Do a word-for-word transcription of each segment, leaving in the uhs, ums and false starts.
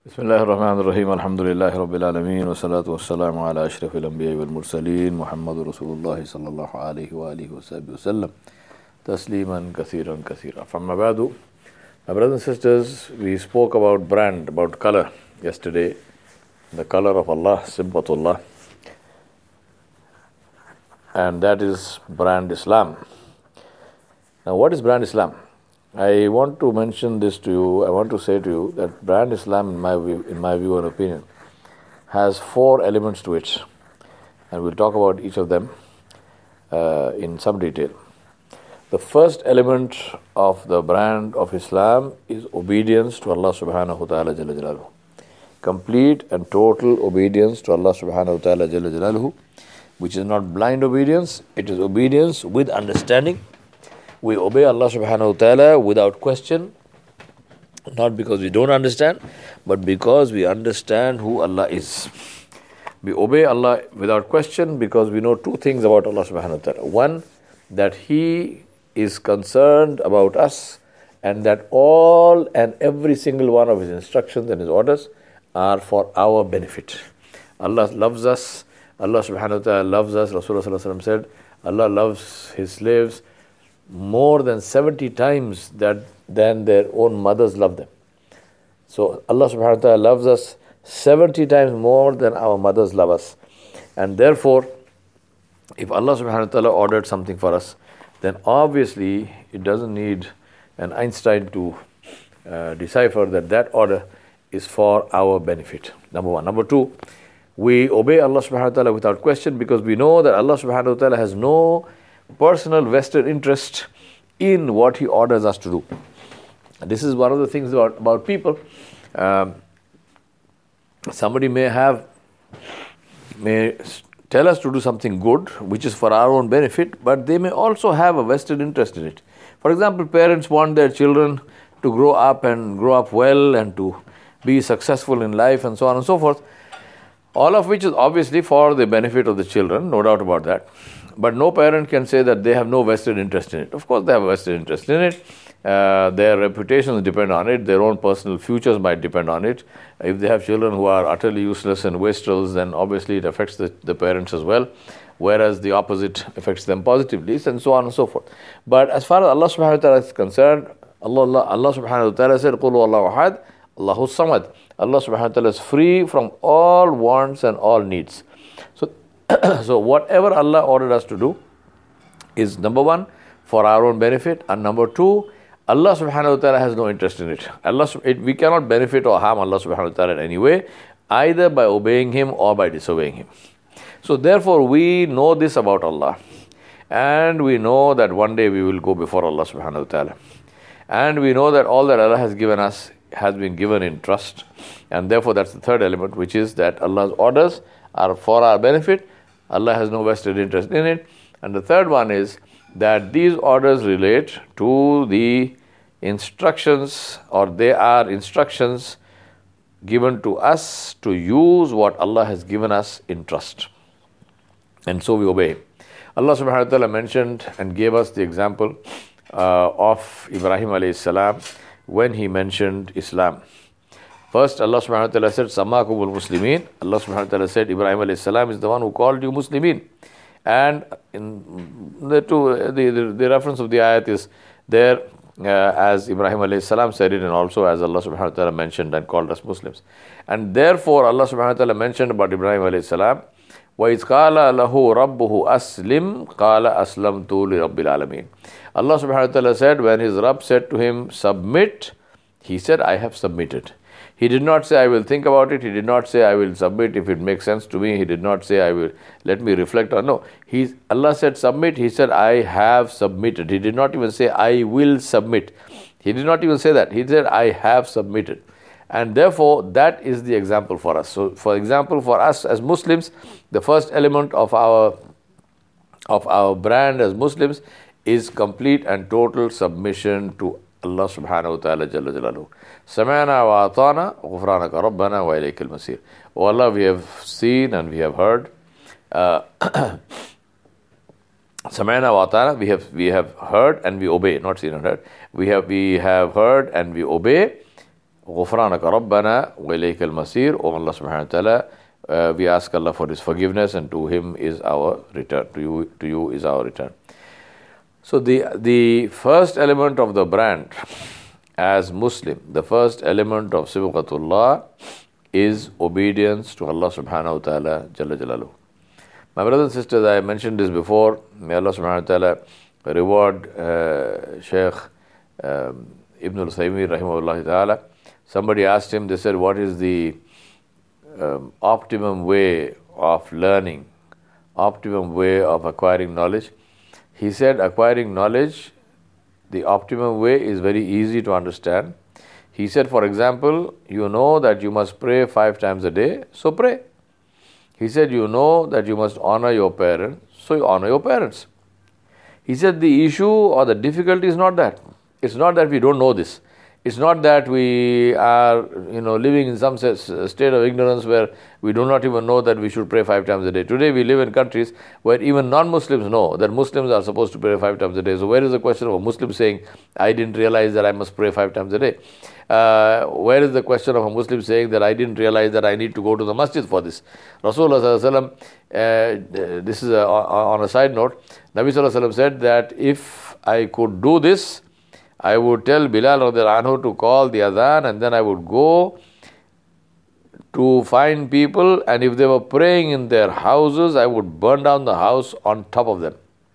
بسم الله الرحمن الرحيم الحمد لله رب العالمين والصلاة والسلام على أشرف الأنبياء والمرسلين محمد رسول الله صلى الله عليه وآله وصحبه وسلم تسليما كثيرا كثيرا. From بعد, my brothers and sisters, we spoke about brand, about color yesterday, the color of Allah, Sibbatullah, and that is brand Islam. Now, what is brand Islam? I want to mention this to you. I want to say to you that brand Islam, in my view, in my view and opinion, has four elements to it, and we'll talk about each of them uh, in some detail. The first element of the brand of Islam is obedience to Allah subhanahu wa ta'ala jalla jalaluhu. Complete and total obedience to Allah subhanahu wa ta'ala jalla jalaluhu, which is not blind obedience, it is obedience with understanding. We obey Allah subhanahu wa ta'ala without question, not because we don't understand, but because we understand who Allah is. We obey Allah without question because we know two things about Allah subhanahu wa ta'ala. One, that He is concerned about us and that all and every single one of His instructions and His orders are for our benefit. Allah loves us. Allah subhanahu wa ta'ala loves us. Rasulullah sallallahu alaihi wasallam said, Allah loves His slaves more than seventy times that than their own mothers love them. So Allah subhanahu wa ta'ala loves us seventy times more than our mothers love us. And therefore, if Allah subhanahu wa ta'ala ordered something for us, then obviously it doesn't need an Einstein to uh, decipher that that order is for our benefit. Number one. Number two, we obey Allah subhanahu wa ta'ala without question because we know that Allah subhanahu wa ta'ala has no personal vested interest in what He orders us to do. And this is one of the things about, about people. Um, somebody may have, may tell us to do something good, which is for our own benefit, but they may also have a vested interest in it. For example, parents want their children to grow up and grow up well and to be successful in life and so on and so forth. All of which is obviously for the benefit of the children, no doubt about that. But no parent can say that they have no vested interest in it. Of course, they have a vested interest in it. Uh, their reputations depend on it. Their own personal futures might depend on it. If they have children who are utterly useless and wastrels, then obviously it affects the, the parents as well. Whereas the opposite affects them positively, and so on and so forth. But as far as Allah subhanahu wa ta'ala is concerned, Allah, Allah, Allah subhanahu wa ta'ala said, قُلُوا اللَّهُ أَحَدٌ اللَّهُ الصَّمَدُ. Allah subhanahu wa ta'ala is free from all wants and all needs. So, so whatever Allah ordered us to do is number one, for our own benefit, and number two, Allah subhanahu wa ta'ala has no interest in it. Allah, it, we cannot benefit or harm Allah subhanahu wa ta'ala in any way, either by obeying Him or by disobeying Him. So therefore we know this about Allah, and we know that one day we will go before Allah subhanahu wa ta'ala. And we know that all that Allah has given us has been given in trust, and therefore that's the third element, which is that Allah's orders are for our benefit. Allah has no vested interest in it. And the third one is that these orders relate to the instructions, or they are instructions given to us to use what Allah has given us in trust. And so we obey. Allah subhanahu wa ta'ala mentioned and gave us the example uh, of Ibrahim alayhi salam when he mentioned Islam. First, Allah subhanahu wa ta'ala said, Sammakumul Muslimin. Allah subhanahu wa ta'ala said, Ibrahim alayhi salam is the one who called you Muslimin. And in the, two, the, the, the reference of the ayat is there uh, as Ibrahim alayhi salam said it, and also as Allah subhanahu wa ta'ala mentioned and called us Muslims. And therefore, Allah subhanahu wa ta'ala mentioned about Ibrahim alayhi salam, وَإِذْ قَالَ لَهُ رَبُّهُ أَسْلِمْ قَالَ أَسْلَمْتُ لِرَبِّ الْعَالَمِينَ. Allah subhanahu wa ta'ala said, when his Rabb said to him, submit, he said, I have submitted. He did not say, I will think about it. He did not say, I will submit if it makes sense to me. He did not say, I will, let me reflect on. No, he, Allah said, submit. He said, I have submitted. He did not even say, I will submit. He did not even say that. He said, I have submitted. And therefore, that is the example for us. So, for example, for us as Muslims, the first element of our, of our brand as Muslims is complete and total submission to Allah subhanahu wa ta'ala jalla jalaluhu. Sami'na wa ata'na ghufranaka rabbana wa ilaykal masir. O Allah, we have seen and we have heard. Uh, Sami'na wa ata'na, we have we have heard and we obey, not seen and heard. We have we have heard and we obey. غفرانك ربنا وإليك المصير. O Allah subhanahu wa ta'ala, uh, we ask Allah for His forgiveness, and to Him is our return. To you, to you is our return. So the the first element of the brand as Muslim, the first element of Sibghatullah is obedience to Allah subhanahu wa ta'ala Jalla Jalaluhu. My brothers and sisters, I mentioned this before. May Allah subhanahu wa ta'ala reward uh, Shaykh um, Ibn al-Saymi rahimahullah ta'ala. Somebody asked him, they said, what is the um, optimum way of learning, optimum way of acquiring knowledge? He said, acquiring knowledge, the optimum way is very easy to understand. He said, for example, you know that you must pray five times a day, so pray. He said, you know that you must honor your parents, so you honor your parents. He said, the issue or the difficulty is not that. It's not that we don't know this. It's not that we are, you know, living in some state of ignorance where we do not even know that we should pray five times a day. Today we live in countries where even non-Muslims know that Muslims are supposed to pray five times a day. So where is the question of a Muslim saying, I didn't realize that I must pray five times a day? Uh, where is the question of a Muslim saying that I didn't realize that I need to go to the masjid for this? Rasulullah sallallahu alaihi wasallam, uh, this is a, on a side note, Nabi sallallahu alaihi wasallam said that if I could do this, I would tell Bilal radiallahu anhu to call the adhan, and then I would go to find people, and if they were praying in their houses, I would burn down the house on top of them.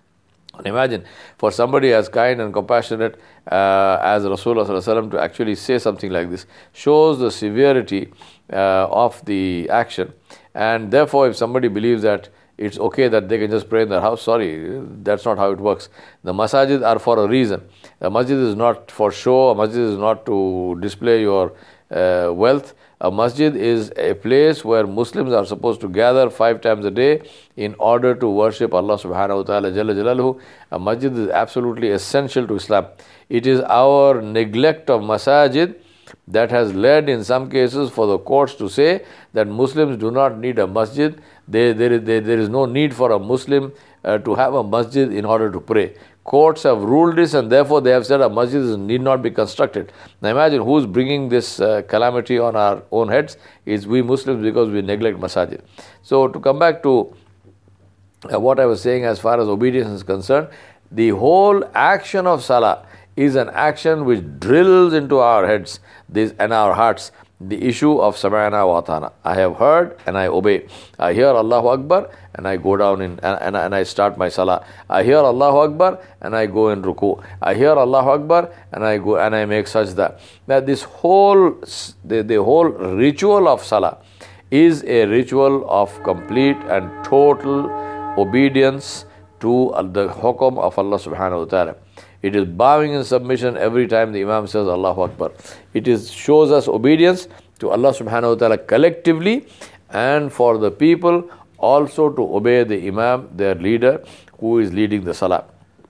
And imagine, for somebody as kind and compassionate uh, as Rasulullah sallallahu alaihi wasallam to actually say something like this shows the severity uh, of the action. And therefore, if somebody believes that it's okay that they can just pray in their house, sorry, that's not how it works. The masajid are for a reason. A masjid is not for show, a masjid is not to display your uh, wealth. A masjid is a place where Muslims are supposed to gather five times a day in order to worship Allah subhanahu wa ta'ala Jalla Jalaluhu. A masjid is absolutely essential to Islam. It is our neglect of masajid that has led in some cases for the courts to say that Muslims do not need a masjid. They, there, is, there, there is no need for a Muslim uh, to have a masjid in order to pray. Courts have ruled this, and therefore they have said a masjid need not be constructed. Now imagine who's bringing this uh, calamity on our own heads. It's we Muslims, because we neglect masajid. So to come back to uh, what I was saying as far as obedience is concerned, the whole action of salah is an action which drills into our heads this and our hearts the issue of Sama'ana wa Ata'na. I have heard and I obey. I hear Allahu Akbar and I go down in and, and, and I start my salah. I hear Allahu Akbar and I go in ruku. I hear Allahu Akbar and I go and I make sajda. Now this whole the, the whole ritual of salah is a ritual of complete and total obedience to the hukum of Allah subhanahu wa ta'ala. It is bowing in submission every time the Imam says Allahu Akbar. It is shows us obedience to Allah subhanahu wa ta'ala collectively, and for the people also to obey the Imam, their leader, who is leading the salah.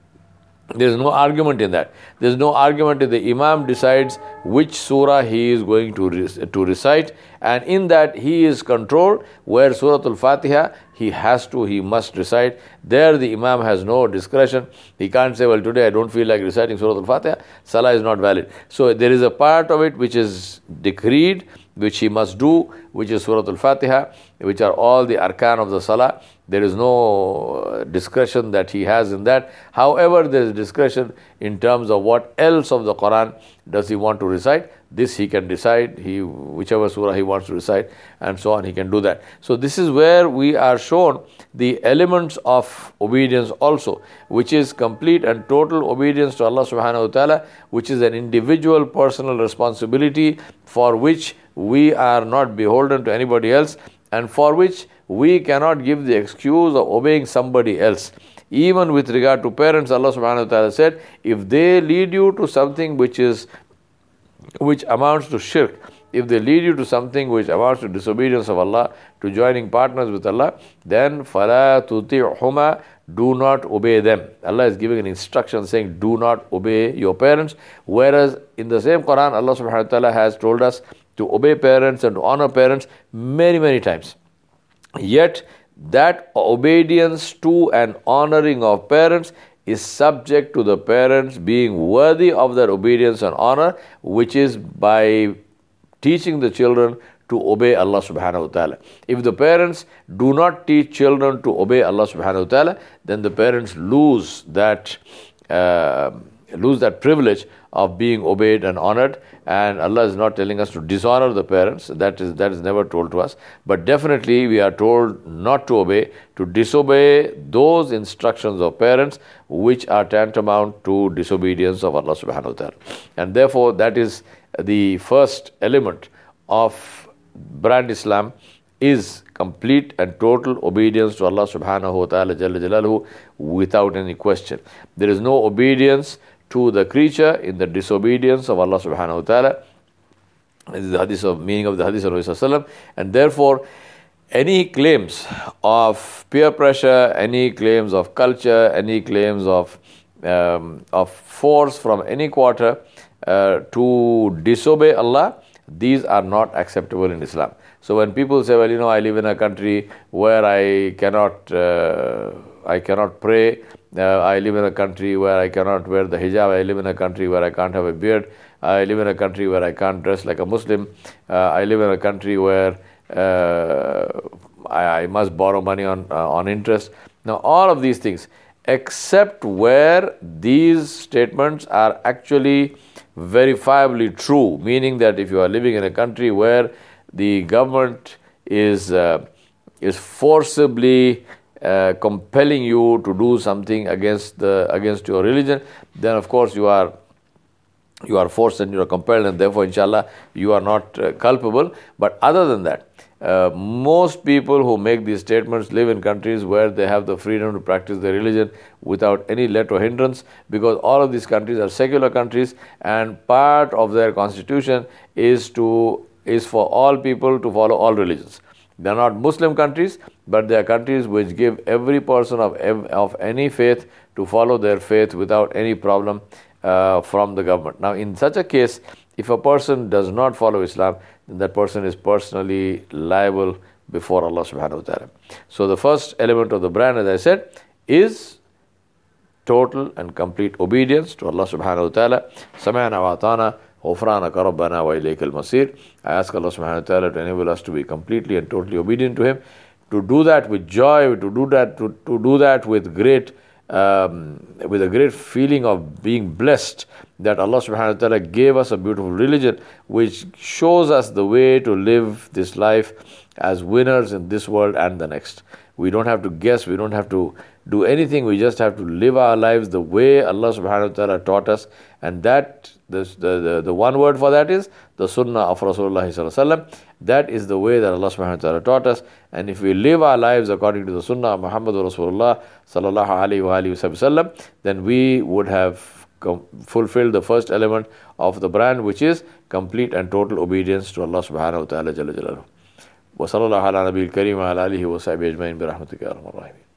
There is no argument in that. There is no argument if the Imam decides which surah he is going to re- to recite, and in that he is controlled. Where Surah Al-Fatiha he has to, he must recite. There the Imam has no discretion. He can't say, well, today I don't feel like reciting Surah Al-Fatiha. Salah is not valid. So there is a part of it which is decreed, which he must do, which is Surah Al-Fatiha, which are all the arkan of the salah. There is no discretion that he has in that. However, there is discretion in terms of what else of the Quran does he want to recite. This he can decide, he whichever surah he wants to recite, and so on, he can do that. So this is where we are shown the elements of obedience also, which is complete and total obedience to Allah subhanahu wa ta'ala, which is an individual personal responsibility for which we are not beholden to anybody else, and for which we cannot give the excuse of obeying somebody else. Even with regard to parents, Allah subhanahu wa ta'ala said, if they lead you to something which is which amounts to shirk, if they lead you to something which amounts to disobedience of Allah, to joining partners with Allah, then فَلَا تُطِعْهُمَا, do not obey them. Allah is giving an instruction saying, do not obey your parents. Whereas in the same Quran, Allah subhanahu wa ta'ala has told us to obey parents and to honor parents many, many times. Yet that obedience to and honoring of parents is subject to the parents being worthy of their obedience and honor, which is by teaching the children to obey Allah subhanahu wa ta'ala. If the parents do not teach children to obey Allah subhanahu wa ta'ala, then the parents lose that uh, lose that privilege of being obeyed and honored. And Allah is not telling us to dishonor the parents. That is that is never told to us. But definitely we are told not to obey, to disobey those instructions of parents which are tantamount to disobedience of Allah subhanahu wa ta'ala. And therefore that is the first element of brand Islam, is complete and total obedience to Allah subhanahu wa ta'ala jalla jalaluhu without any question. There is no obedience to the creature in the disobedience of Allah subhanahu wa ta'ala. This is the hadith of meaning of the hadith of Rasulullah. And therefore any claims of peer pressure, any claims of culture, any claims of um, of force from any quarter uh, to disobey Allah, these are not acceptable in Islam. So when people say, well, you know, I live in a country where I cannot, uh, I cannot pray, uh, I live in a country where I cannot wear the hijab, I live in a country where I can't have a beard, I live in a country where I can't dress like a Muslim, uh, I live in a country where uh, I, I must borrow money on, uh, on interest. Now all of these things, except where these statements are actually verifiably true, meaning that if you are living in a country where the government is uh, is forcibly uh, compelling you to do something against the against your religion, then of course you are you are forced and you are compelled, and therefore inshallah you are not uh, culpable. But other than that, uh, most people who make these statements live in countries where they have the freedom to practice their religion without any let or hindrance, because all of these countries are secular countries, and part of their constitution is to is for all people to follow all religions. They are not Muslim countries, but they are countries which give every person of of any faith to follow their faith without any problem uh, from the government. Now, in such a case, if a person does not follow Islam, then that person is personally liable before Allah subhanahu wa ta'ala. So the first element of the brand, as I said, is total and complete obedience to Allah subhanahu wa ta'ala. Sami'na wa ata'na, ghufranaka rabbana wa ilayka al-masir. I ask Allah subhanahu wa ta'ala to enable us to be completely and totally obedient to Him, to do that with joy, to do that to, to do that with great um, with a great feeling of being blessed that Allah subhanahu wa ta'ala gave us a beautiful religion which shows us the way to live this life as winners in this world and the next. We don't have to guess, we don't have to do anything, we just have to live our lives the way Allah subhanahu wa ta'ala taught us, and that this, the, the, the one word for that is the sunnah of Rasulullah sallallahu alaihi wasallam. That is the way that Allah subhanahu wa ta'ala taught us, and if we live our lives according to the sunnah of Muhammadur Rasulullah sallallahu alaihi wa alihi wasallam, then we would have com- fulfilled the first element of the brand, which is complete and total obedience to Allah subhanahu wa ta'ala jalla jalaluhu. Wa sallallahu ala nabiyil kareem wa ala alihi wa sahbihi ajma'in bi rahmatika ya arhamar rahimin.